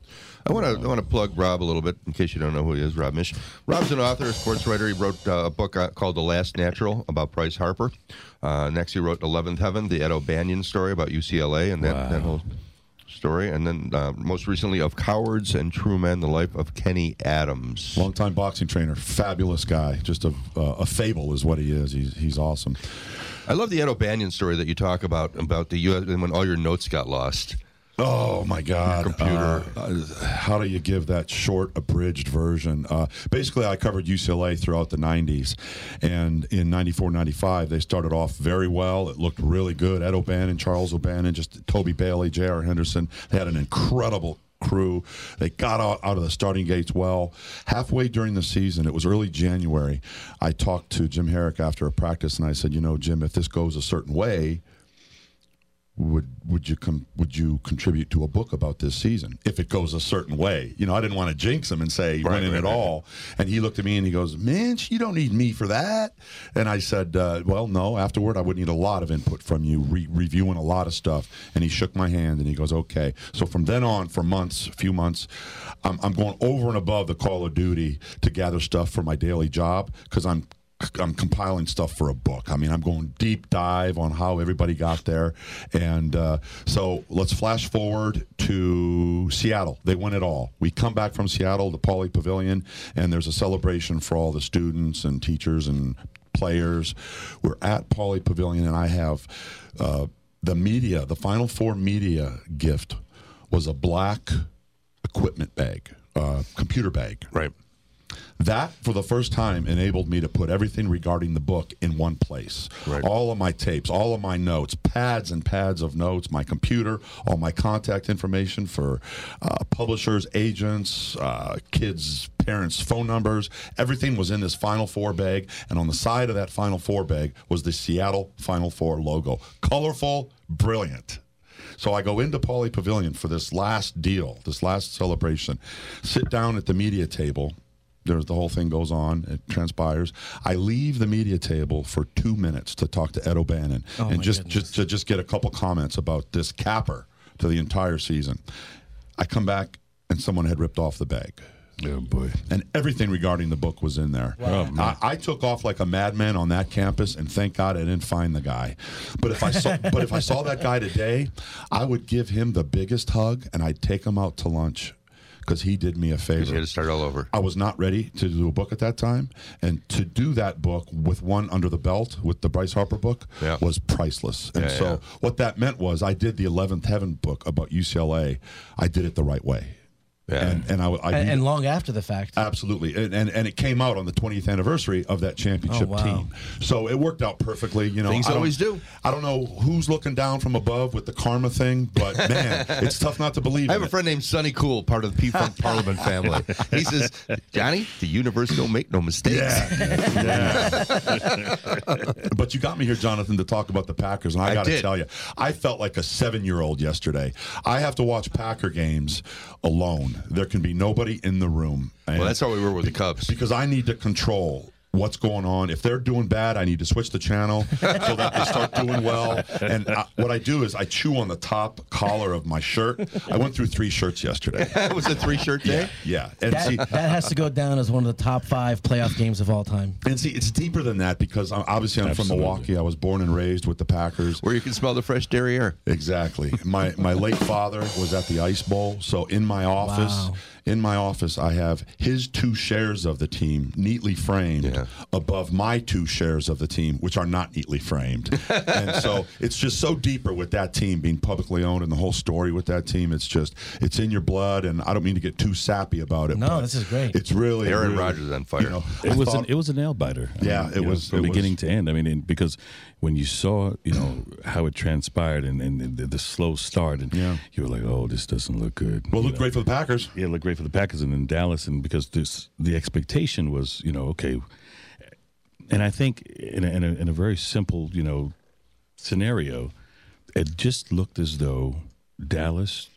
Speaker 2: I want to plug Rob a little bit in case you don't know who he is. Rob Mish. Rob's an author, a sports writer. He wrote a book called The Last Natural about Bryce Harper. Next, he wrote 11th Heaven, the Ed O'Banion story about UCLA and that whole story. And then most recently, Of Cowards and True Men, the life of Kenny Adams.
Speaker 4: Longtime boxing trainer, fabulous guy. Just a fable is what he is. He's awesome.
Speaker 2: I love the Ed O'Banion story that you talk about the U.S. and when all your notes got lost.
Speaker 4: Oh, my God.
Speaker 2: Computer.
Speaker 4: How do you give that short, abridged version? Basically, I covered UCLA throughout the 90s. And in 94, 95, they started off very well. It looked really good. Ed O'Bannon, Charles O'Bannon, just Toby Bailey, J.R. Henderson. They had an incredible crew. They got out of the starting gates well. Halfway during the season, it was early January, I talked to Jim Herrick after a practice, and I said, Jim, if this goes a certain way, would you contribute to a book about this season if it goes a certain way? I didn't want to jinx him and say winning it all. And he looked at me and he goes, "Man, you don't need me for that." And I said, "Well, no. Afterward, I would need a lot of input from you, reviewing a lot of stuff." And he shook my hand and he goes, "Okay." So from then on, for a few months, I'm going over and above the Call of Duty to gather stuff for my daily job because I'm compiling stuff for a book. I mean, I'm going deep dive on how everybody got there. And so let's flash forward to Seattle. They win it all. We come back from Seattle to Pauley Pavilion, and there's a celebration for all the students and teachers and players. We're at Pauley Pavilion, and I have the Final Four media gift was a black equipment bag, computer bag.
Speaker 2: Right.
Speaker 4: That, for the first time, enabled me to put everything regarding the book in one place. Right. All of my tapes, all of my notes, pads and pads of notes, my computer, all my contact information for publishers, agents, kids, parents' phone numbers. Everything was in this Final Four bag, and on the side of that Final Four bag was the Seattle Final Four logo. Colorful, brilliant. So I go into Pauley Pavilion for this last deal, this last celebration, sit down at the media table. The whole thing goes on. It transpires. I leave the media table for 2 minutes to talk to Ed O'Bannon and just get a couple comments about this capper to the entire season. I come back and someone had ripped off the bag.
Speaker 5: Oh boy!
Speaker 4: And everything regarding the book was in there. Wow. I took off like a madman on that campus, and thank God I didn't find the guy. But if I saw that guy today, I would give him the biggest hug, and I'd take him out to lunch. Because he did me a favor.
Speaker 2: You had to start all over.
Speaker 4: I was not ready to do a book at that time. And to do that book with one under the belt, with the Bryce Harper book, was priceless. And what that meant was I did the 11th Heaven book about UCLA. I did it the right way.
Speaker 2: Yeah.
Speaker 3: And long after the fact.
Speaker 4: Absolutely. And it came out on the 20th anniversary of that championship team. So it worked out perfectly.
Speaker 2: Things always do.
Speaker 4: I don't know who's looking down from above with the karma thing, but man, it's tough not to believe
Speaker 2: I have a friend named Sonny Cool, part of the P-Funk Parliament family. He says, "Johnny, the universe don't make no mistakes."
Speaker 4: Yeah. But you got me here, Jonathan, to talk about the Packers, and I got to tell you, I felt like a 7-year-old yesterday. I have to watch Packer games alone. game, there can be nobody in the room. And
Speaker 2: Well, that's how we were with the Cubs.
Speaker 4: because I need to control what's going on. If they're doing bad, I need to switch the channel so that they start doing well. And what I do is I chew on the top collar of my shirt. I went through 3 shirts yesterday.
Speaker 2: That was a 3-shirt day?
Speaker 4: Yeah. And see,
Speaker 3: That has to go down as one of the top 5 playoff games of all time.
Speaker 4: and see, it's deeper than that because I'm from
Speaker 5: Absolutely.
Speaker 4: Milwaukee. I was born and raised with the Packers.
Speaker 2: Where you can smell the fresh dairy air.
Speaker 4: Exactly. My late father was at the Ice Bowl, so in my office, I have his 2 shares of the team neatly framed above my 2 shares of the team, which are not neatly framed. And so it's just so deeper with that team being publicly owned and the whole story with that team. It's in your blood, and I don't mean to get too sappy about it.
Speaker 3: No,
Speaker 4: but
Speaker 3: this is great.
Speaker 4: It's really
Speaker 2: Aaron
Speaker 4: really,
Speaker 2: Rodgers is on fire.
Speaker 4: You know,
Speaker 5: It was a nail biter.
Speaker 4: Yeah, it was-
Speaker 5: from
Speaker 4: it was.
Speaker 5: beginning to end. I mean, because when you saw how it transpired and the slow start, and you were like, oh, this doesn't look good.
Speaker 4: Well, it looked great for the Packers.
Speaker 5: Yeah, it looked great for the Packers and in Dallas, and because the expectation was, okay. And I think in a very simple, scenario, it just looked as though Dallas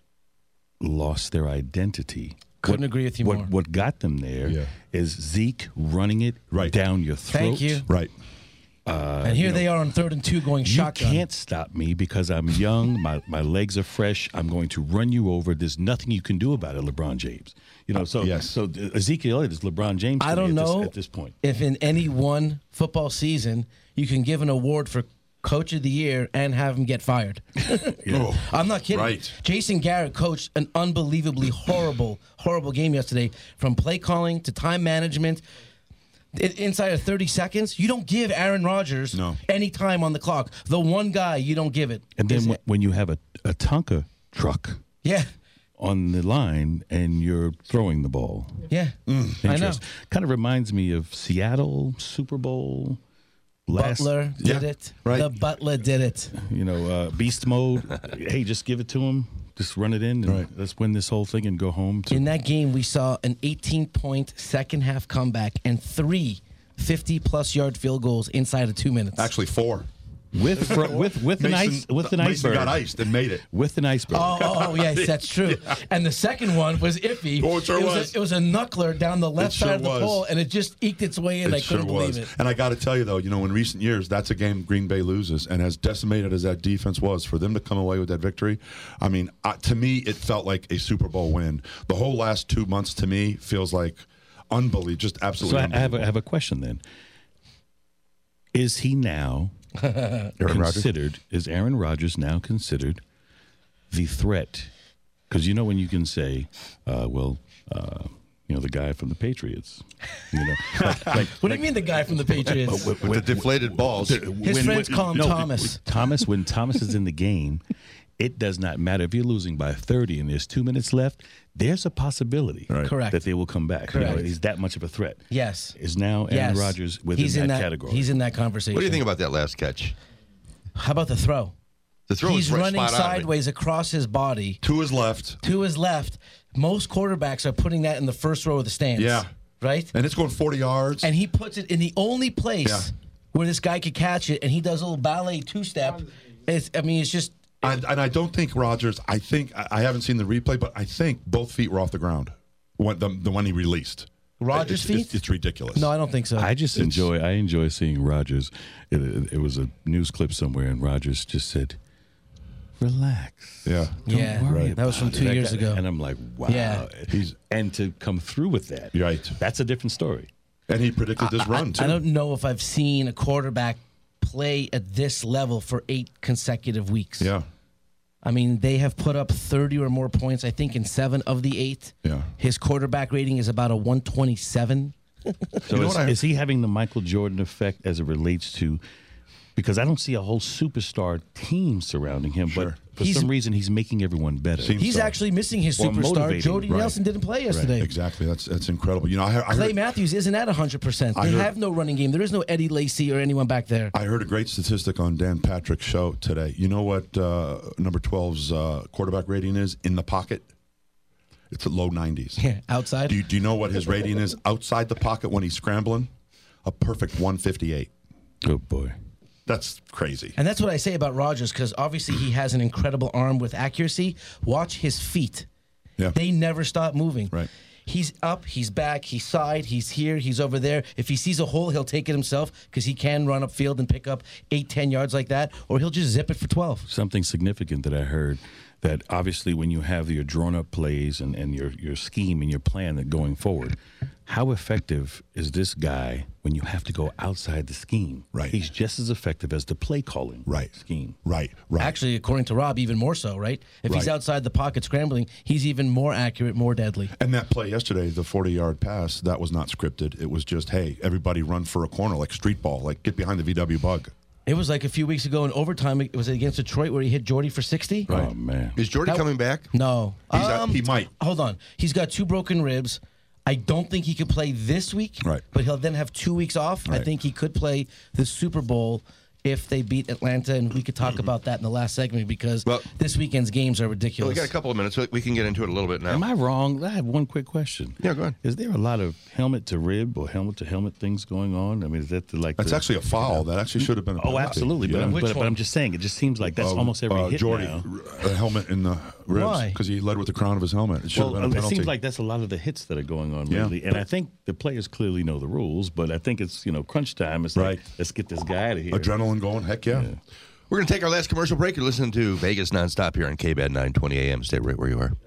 Speaker 5: lost their identity.
Speaker 3: Couldn't agree with you more.
Speaker 5: What got them there is Zeke running it
Speaker 4: Right.
Speaker 5: down your throat.
Speaker 3: Thank you.
Speaker 4: Right.
Speaker 3: And here they are on 3rd and 2 going
Speaker 5: You
Speaker 3: shotgun.
Speaker 5: can't stop me because I'm young. My legs are fresh. I'm going to run you over. There's nothing you can do about it, LeBron James. So
Speaker 4: Yes.
Speaker 5: so Ezekiel Elliott is LeBron James. to
Speaker 3: I
Speaker 5: me
Speaker 3: don't know
Speaker 5: at this point.
Speaker 3: if in any one football season you can give an award for Coach of the Year and have him get fired.
Speaker 4: Oh,
Speaker 3: I'm not kidding.
Speaker 4: Right.
Speaker 3: Jason Garrett coached an unbelievably horrible game yesterday, from play calling to time management. Inside of 30 seconds, you don't give Aaron Rodgers any time on the clock. The one guy you don't give it.
Speaker 5: And then
Speaker 3: is-
Speaker 5: when you have a Tonka truck
Speaker 3: yeah,
Speaker 5: on the line and you're throwing the ball,
Speaker 3: yeah, I know.
Speaker 5: interest. Kind of reminds me of Seattle Super Bowl.
Speaker 3: Butler did it.
Speaker 4: right.
Speaker 3: The Butler did it.
Speaker 5: Beast mode. Hey, just give it to him. Just run it in, and let's win this whole thing and go home.
Speaker 3: In that game, we saw an 18-point second-half comeback and 3 50-plus yard field goals inside of 2 minutes.
Speaker 4: Actually, 4.
Speaker 5: with an
Speaker 4: Mason
Speaker 5: iceberg.
Speaker 4: got iced and made it.
Speaker 5: With an iceberg.
Speaker 3: Oh, yes, that's true. And the second one was iffy.
Speaker 4: Oh, it sure was.
Speaker 3: It was a knuckler down the left
Speaker 4: sure
Speaker 3: side of the
Speaker 4: was.
Speaker 3: pole, and it just eked its way in. I couldn't believe it.
Speaker 4: And I got to tell you, though, in recent years, that's a game Green Bay loses. And as decimated as that defense was, for them to come away with that victory, I mean, to me, it felt like a Super Bowl win. The whole last 2 months, to me, feels like unbelievable, just
Speaker 5: So
Speaker 4: absolutely
Speaker 5: I
Speaker 4: unbelievable.
Speaker 5: have a question then. Is he now considered? Is Aaron Rodgers now considered the threat? Because when you can say, the guy from the Patriots.
Speaker 3: What do you mean the guy from the Patriots?
Speaker 2: With the deflated balls.
Speaker 3: His friends call him Thomas.
Speaker 5: When Thomas is in the game, it does not matter if you're losing by 30 and there's 2 minutes left. There's a possibility
Speaker 3: Correct.
Speaker 5: that they will come back.
Speaker 3: Correct.
Speaker 5: He's that much of a threat.
Speaker 3: Yes.
Speaker 5: Is now Aaron
Speaker 3: Yes.
Speaker 5: Rodgers within
Speaker 3: He's in
Speaker 5: that category?
Speaker 3: He's in that conversation.
Speaker 2: What do you think about that last catch?
Speaker 3: How about the throw?
Speaker 2: The throw
Speaker 3: He's
Speaker 2: was right
Speaker 3: running
Speaker 2: spot on.
Speaker 3: sideways across his body
Speaker 4: To his left.
Speaker 3: to his left. Most quarterbacks are putting that in the first row of the stands.
Speaker 4: Yeah.
Speaker 3: Right?
Speaker 4: And it's going 40 yards.
Speaker 3: And he puts it in the only place
Speaker 4: Yeah.
Speaker 3: where this guy could catch it, and he does a little ballet two-step. It's just...
Speaker 4: And I don't think Rodgers, I haven't seen the replay, but I think both feet were off the ground when the one he released.
Speaker 3: Rodgers' feet?
Speaker 4: It's ridiculous.
Speaker 3: No, I don't think so.
Speaker 5: I enjoy seeing Rodgers. It was a news clip somewhere, and Rodgers just said, "Relax."
Speaker 4: Yeah.
Speaker 3: yeah,
Speaker 5: worry
Speaker 3: that was from
Speaker 5: about
Speaker 3: 2
Speaker 5: it."
Speaker 3: years ago.
Speaker 5: And I'm like, wow.
Speaker 3: Yeah.
Speaker 5: And to come through with that,
Speaker 4: Right.
Speaker 5: that's a different story.
Speaker 4: And he predicted this run, too.
Speaker 3: I don't know if I've seen a quarterback play at this level for 8 consecutive weeks.
Speaker 4: Yeah.
Speaker 3: I mean, they have put up 30 or more points, I think, in 7 of the 8.
Speaker 4: Yeah.
Speaker 3: His quarterback rating is about a 127.
Speaker 5: So is he having the Michael Jordan effect as it relates to? Because I don't see a whole superstar team surrounding him, but for some reason he's making everyone better.
Speaker 3: He's actually missing his
Speaker 5: Or
Speaker 3: superstar.
Speaker 5: motivating,
Speaker 3: Jody
Speaker 4: right.
Speaker 3: Nelson didn't play yesterday.
Speaker 4: Exactly. That's incredible. I
Speaker 3: Clay
Speaker 4: heard,
Speaker 3: Matthews isn't at 100%. They
Speaker 4: heard-
Speaker 3: have no running game. There is no Eddie Lacy or anyone back there.
Speaker 4: I heard a great statistic on Dan Patrick's show today. You know what number 12's quarterback rating is in the pocket? It's at low 90s.
Speaker 3: Yeah, outside.
Speaker 4: Do you know what his rating is outside the pocket when he's scrambling? A perfect 158.
Speaker 5: Oh boy.
Speaker 4: That's crazy.
Speaker 3: And that's what I say about Rodgers, because obviously he has an incredible arm with accuracy. Watch his feet.
Speaker 4: Yeah.
Speaker 3: They never stop moving.
Speaker 4: Right.
Speaker 3: He's up, he's back, he's side, he's here, he's over there. If he sees a hole, he'll take it himself because he can run upfield and pick up 8-10 yards like that, or he'll just zip it for 12.
Speaker 5: Something significant that I heard, that obviously when you have your drawn-up plays and your scheme and your plan that going forward, how effective is this guy when you have to go outside the scheme?
Speaker 4: Right.
Speaker 5: He's just as effective as the play calling scheme.
Speaker 4: Right.
Speaker 3: Actually, according to Rob, even more so, right? If he's
Speaker 4: Right.
Speaker 3: outside the pocket scrambling, he's even more accurate, more deadly.
Speaker 4: And that play yesterday, the 40-yard pass, that was not scripted. It was just, hey, everybody run for a corner, like street ball, like get behind the VW bug.
Speaker 3: It was like a few weeks ago in overtime. It was against Detroit where he hit Jordy for 60.
Speaker 5: Oh, man.
Speaker 2: Is Jordy coming back?
Speaker 3: No.
Speaker 4: He might.
Speaker 3: Hold on. He's got 2 broken ribs. I don't think he could play this week.
Speaker 4: Right.
Speaker 3: But he'll then have 2 weeks off. I
Speaker 4: Right.
Speaker 3: think he could play the Super Bowl if they beat Atlanta, and we could talk about that in the last segment because
Speaker 2: Well-
Speaker 3: this weekend's games are
Speaker 2: Well,
Speaker 3: ridiculous.
Speaker 2: we got a couple of minutes. So we can get into it a little bit now.
Speaker 5: Am I wrong? I have one quick question.
Speaker 2: Yeah, go ahead.
Speaker 5: Is there a lot of helmet to rib or helmet to helmet things going on? I mean, is that
Speaker 4: That's actually a foul. That actually should have been a
Speaker 5: Oh,
Speaker 4: penalty.
Speaker 5: absolutely.
Speaker 4: Yeah.
Speaker 5: But I'm just saying, it just seems like that's almost every hit
Speaker 4: Jordy,
Speaker 5: now.
Speaker 4: a helmet in the ribs
Speaker 3: Why?
Speaker 4: because he led with the crown of his helmet. It should have
Speaker 5: Well,
Speaker 4: been a
Speaker 5: it
Speaker 4: penalty.
Speaker 5: seems like that's a lot of the hits that are going on
Speaker 4: Yeah.
Speaker 5: lately. And I think the players clearly know the rules, but I think it's, crunch time. It's
Speaker 4: Right.
Speaker 5: like, let's get this guy out of here.
Speaker 4: Adrenaline going. Heck yeah.
Speaker 2: We're going to take our last commercial break. You're listening to Vegas Nonstop here on KBAD 920 AM. Stay right where you are.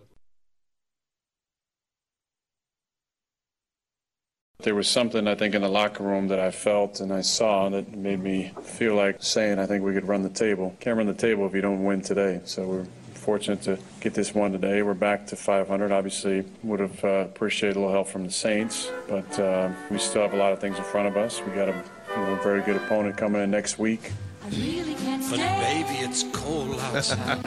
Speaker 9: There was something, I think, in the locker room that I felt and I saw that made me feel like saying, I think we could run the table. Can't run the table if you don't win today. So we're fortunate to get this one today. We're back to 500. Obviously, would have appreciated a little help from the Saints, but we still have a lot of things in front of us. We got a very good opponent coming in next week.
Speaker 6: But baby, it's cold outside.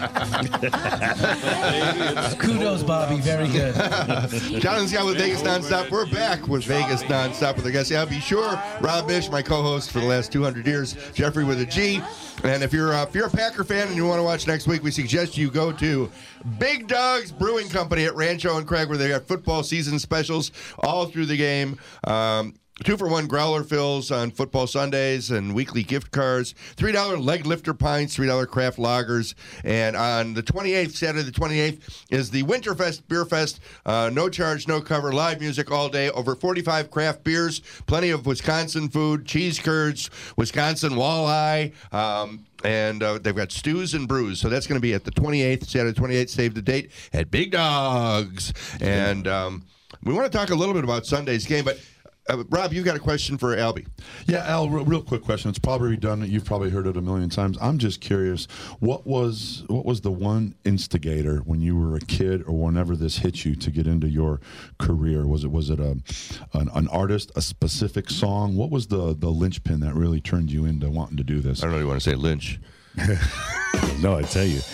Speaker 3: Kudos, Bobby. Very good.
Speaker 2: John and Scott with Vegas Nonstop. We're back with Vegas Nonstop with our guests. Yeah, be sure. Rob Bish, my co-host for the last 200 years. Jeffrey with a G. And if you're a Packer fan and you want to watch next week, we suggest you go to Big Dog's Brewing Company at Rancho and Craig, where they got football season specials all through the game. 2-for-1 growler fills on football Sundays and weekly gift cards. $3 leg lifter pints, $3 craft lagers. And on the 28th, Saturday the 28th, is the Winterfest Beer Fest. No charge, no cover, live music all day. Over 45 craft beers, plenty of Wisconsin food, cheese curds, Wisconsin walleye. And they've got stews and brews. So that's going to be at the 28th, Saturday 28th. Save the date at Big Dogs. And we want to talk a little bit about Sunday's game, but Rob, you've got a question for Albie.
Speaker 4: Yeah, Al, real quick question. It's probably redundant. You've probably heard it a million times. I'm just curious, what was the one instigator when you were a kid or whenever this hit you to get into your career? Was it an artist, a specific song? What was the linchpin that really turned you into wanting to do this?
Speaker 2: I don't know if you want to say Lynch.
Speaker 5: No, I tell you.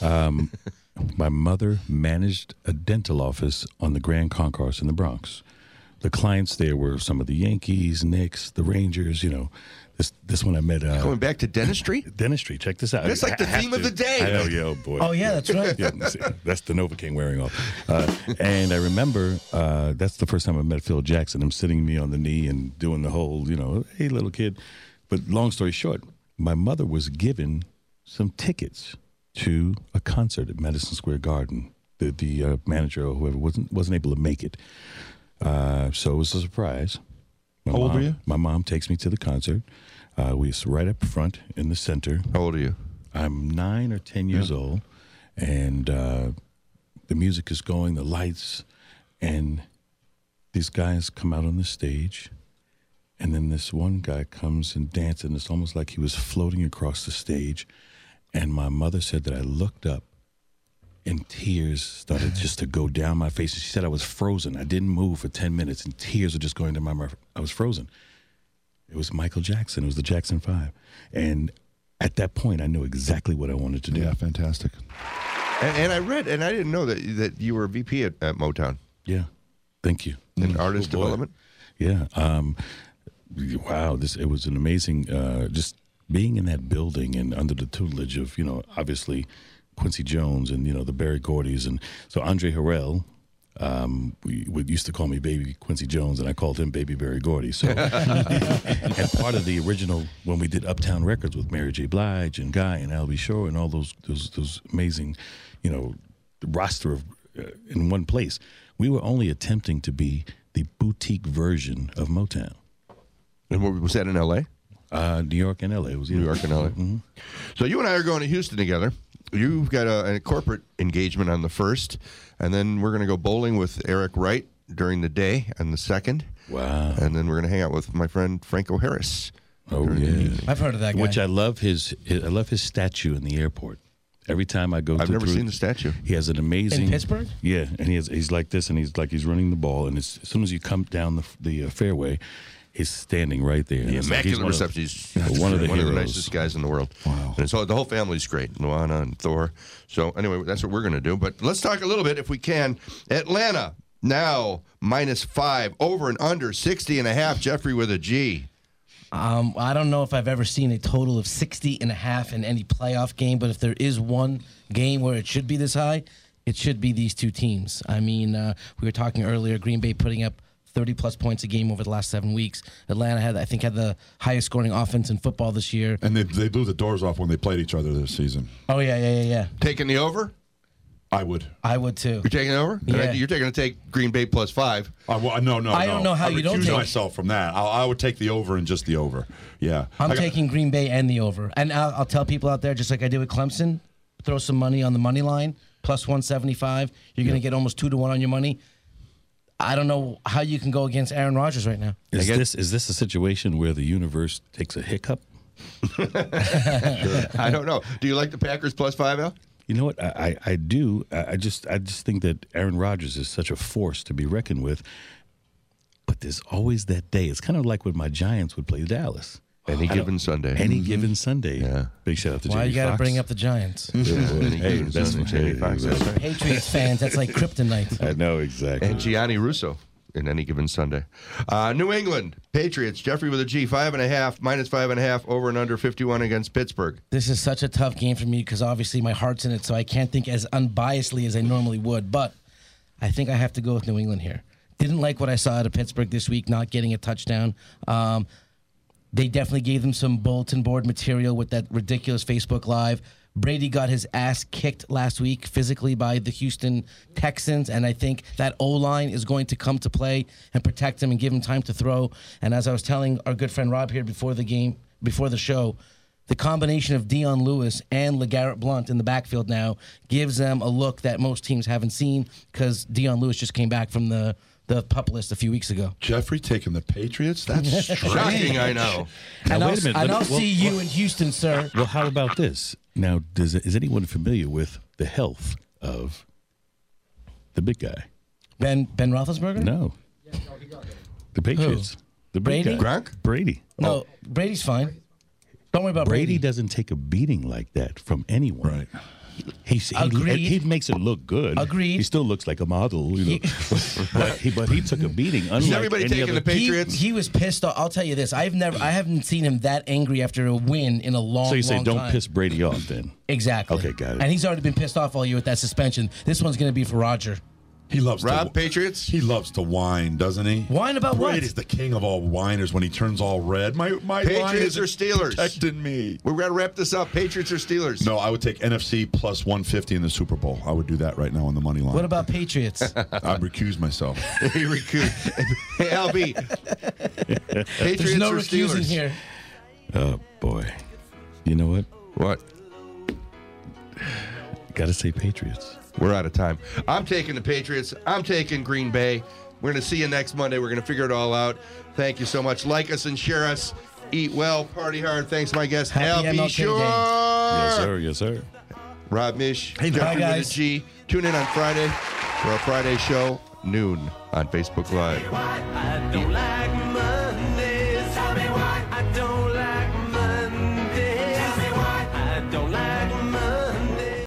Speaker 5: My mother managed a dental office on the Grand Concourse in the Bronx. The clients there were some of the Yankees, Knicks, the Rangers, This one I met.
Speaker 2: Going back to dentistry?
Speaker 5: Dentistry. Check this out.
Speaker 2: That's like the theme of the day.
Speaker 5: I know, yeah, oh boy.
Speaker 3: Oh, yeah, that's right.
Speaker 5: Yeah, that's the Novocaine wearing off. And I remember that's the first time I met Phil Jackson. Him sitting me on the knee and doing the whole, hey, little kid. But long story short, my mother was given some tickets to a concert at Madison Square Garden. The manager or whoever wasn't able to make it. So it was a surprise.
Speaker 4: How old were you?
Speaker 5: My mom takes me to the concert. We was right up front in the center.
Speaker 2: How old are you?
Speaker 5: I'm 9 or 10 years old, and the music is going, the lights, and these guys come out on the stage, and then this one guy comes and dances, and it's almost like he was floating across the stage, and my mother said that I looked up, and tears started just to go down my face. And she said I was frozen. I didn't move for 10 minutes, and tears were just going down my mouth. I was frozen. It was Michael Jackson. It was the Jackson 5. And at that point, I knew exactly what I wanted to do.
Speaker 4: Yeah, fantastic.
Speaker 2: And I read, and I didn't know that you were a VP at Motown.
Speaker 5: Yeah. Thank you.
Speaker 2: In artist
Speaker 5: Oh, boy.
Speaker 2: development?
Speaker 5: Yeah. Wow. It was an amazing, just being in that building and under the tutelage of, obviously Quincy Jones and, the Berry Gordys. And so Andre Harrell, we used to call me Baby Quincy Jones, and I called him Baby Berry Gordy. So, and part of the original, when we did Uptown Records with Mary J. Blige and Guy and Albie Shore and all those amazing, the roster of in one place. We were only attempting to be the boutique version of Motown.
Speaker 2: And was that in L.A.?
Speaker 5: New York and L.A. It was
Speaker 2: New York and L.A.
Speaker 5: Mm-hmm.
Speaker 2: So you and I are going to Houston together. You've got a corporate engagement on the 1st, and then we're going to go bowling with Eric Wright during the day on the 2nd.
Speaker 5: Wow.
Speaker 2: And then we're going to hang out with my friend Franco Harris.
Speaker 5: Oh, yeah.
Speaker 3: I've heard of that guy.
Speaker 5: Which I love his statue in the airport. Every time I go,
Speaker 2: I've never seen the statue.
Speaker 5: He has an amazing
Speaker 3: in Pittsburgh.
Speaker 5: Yeah, and he's like this, and he's running the ball, and as soon as you come down the fairway, he's standing right there.
Speaker 2: The immaculate reception. He's
Speaker 5: one of the
Speaker 2: nicest guys in the world.
Speaker 4: Wow.
Speaker 2: And so the whole family's great, Luana and Thor. So anyway, that's what we're going to do. But let's talk a little bit, if we can. Atlanta now -5, over and under 60.5. Jeffrey with a G.
Speaker 3: I don't know if I've ever seen a total of 60.5 in any playoff game, but if there is one game where it should be this high, it should be these two teams. I mean, we were talking earlier, Green Bay putting up 30-plus points a game over the last 7 weeks. Atlanta had the highest scoring offense in football this year.
Speaker 4: And they blew the doors off when they played each other this season.
Speaker 3: Oh, yeah.
Speaker 2: Taking the over?
Speaker 4: I would.
Speaker 3: I would, too.
Speaker 2: You're taking it over?
Speaker 3: Yeah.
Speaker 2: You're taking to take Green Bay +5.
Speaker 4: No.
Speaker 3: I don't know how you don't
Speaker 4: recuse
Speaker 3: take
Speaker 4: myself from that. I would take the over and just the over. Yeah.
Speaker 3: I'm taking Green Bay and the over. And I'll tell people out there, just like I did with Clemson, throw some money on the money line, +175. You're going to get almost 2-to-1 on your money. I don't know how you can go against Aaron Rodgers right now.
Speaker 5: Is this a situation where the universe takes a hiccup?
Speaker 2: I don't know. Do you like the Packers +5, Al?
Speaker 5: You know what? I do. I just think that Aaron Rodgers is such a force to be reckoned with. But there's always that day. It's kind of like when my Giants would play Dallas.
Speaker 2: Any given Sunday.
Speaker 5: Any given Sunday.
Speaker 2: Yeah.
Speaker 5: Big shout out to
Speaker 3: Why
Speaker 5: Jamie
Speaker 3: you got to
Speaker 5: Foxx.
Speaker 3: bring up the Giants?
Speaker 5: Hey, that's
Speaker 2: Jamie Foxx. That's right.
Speaker 3: Patriots fans, that's like kryptonite.
Speaker 5: I know exactly.
Speaker 2: And Gianni Russo in any given Sunday. New England Patriots, Jeffrey with a G, 5.5, -5.5, over and under 51 against Pittsburgh.
Speaker 3: This is such a tough game for me because obviously my heart's in it, so I can't think as unbiasedly as I normally would. But I think I have to go with New England here. Didn't like what I saw out of Pittsburgh this week, not getting a touchdown. They definitely gave them some bulletin board material with that ridiculous Facebook Live. Brady got his ass kicked last week physically by the Houston Texans, and I think that O-line is going to come to play and protect him and give him time to throw. And as I was telling our good friend Rob here before the show, the combination of Dion Lewis and LeGarrette Blount in the backfield now gives them a look that most teams haven't seen because Dion Lewis just came back from the pup list a few weeks ago.
Speaker 4: Jeffrey taking the Patriots? That's
Speaker 2: Shocking, I know.
Speaker 3: And
Speaker 5: wait a minute.
Speaker 3: I'll see you in Houston, sir.
Speaker 5: Well, how about this? Now, is anyone familiar with the health of the big guy?
Speaker 3: Ben Roethlisberger?
Speaker 5: No. The Patriots. The big
Speaker 3: Brady?
Speaker 5: guy.
Speaker 2: Gronk?
Speaker 5: Brady.
Speaker 3: No, Brady's fine. Don't worry about
Speaker 5: Brady
Speaker 3: Brady.
Speaker 5: doesn't take a beating like that from anyone.
Speaker 4: right.
Speaker 3: Agreed.
Speaker 5: He makes it look good.
Speaker 3: Agreed.
Speaker 5: He still looks like a model, you know. but he took a beating. Unlike
Speaker 2: everybody
Speaker 5: any
Speaker 2: taking
Speaker 5: other
Speaker 2: the Patriots?
Speaker 3: He was pissed off. I'll tell you this. I haven't seen him that angry after a win in a long,
Speaker 5: So you say
Speaker 3: long
Speaker 5: don't
Speaker 3: time.
Speaker 5: piss Brady off then.
Speaker 3: Exactly.
Speaker 5: Okay, got it.
Speaker 3: And he's already been pissed off all year with that suspension. This one's going to be for Roger.
Speaker 4: He loves
Speaker 2: Rob,
Speaker 4: to
Speaker 2: Patriots?
Speaker 4: He loves to whine, doesn't he?
Speaker 3: Whine about what?
Speaker 4: Brady's the king of all whiners when he turns all red. My line
Speaker 2: Patriots
Speaker 4: is
Speaker 2: or Steelers?
Speaker 4: protecting me.
Speaker 2: We're going to wrap this up. Patriots or Steelers?
Speaker 4: No, I would take NFC plus 150 in the Super Bowl. I would do that right now on the money line.
Speaker 3: What about Patriots?
Speaker 4: I'd recuse myself.
Speaker 2: Hey, LB. Patriots
Speaker 3: There's no
Speaker 2: or
Speaker 3: recusing
Speaker 2: Steelers?
Speaker 3: here.
Speaker 5: Oh boy. You know what?
Speaker 2: What?
Speaker 5: Got to say Patriots.
Speaker 2: We're out of time. I'm taking the Patriots. I'm taking Green Bay. We're going to see you next Monday. We're going to figure it all out. Thank you so much. Like us and share us. Eat well. Party hard. Thanks, my guest,
Speaker 3: Happy
Speaker 2: LB
Speaker 3: MLK
Speaker 2: Shore.
Speaker 5: Yes, sir. Yes, sir.
Speaker 2: Rob Mish.
Speaker 4: Hey,
Speaker 2: Jeffrey
Speaker 3: bye,
Speaker 2: with
Speaker 3: guys.
Speaker 2: a G. Tune in on Friday for our Friday show, noon on Facebook Live.
Speaker 1: I don't like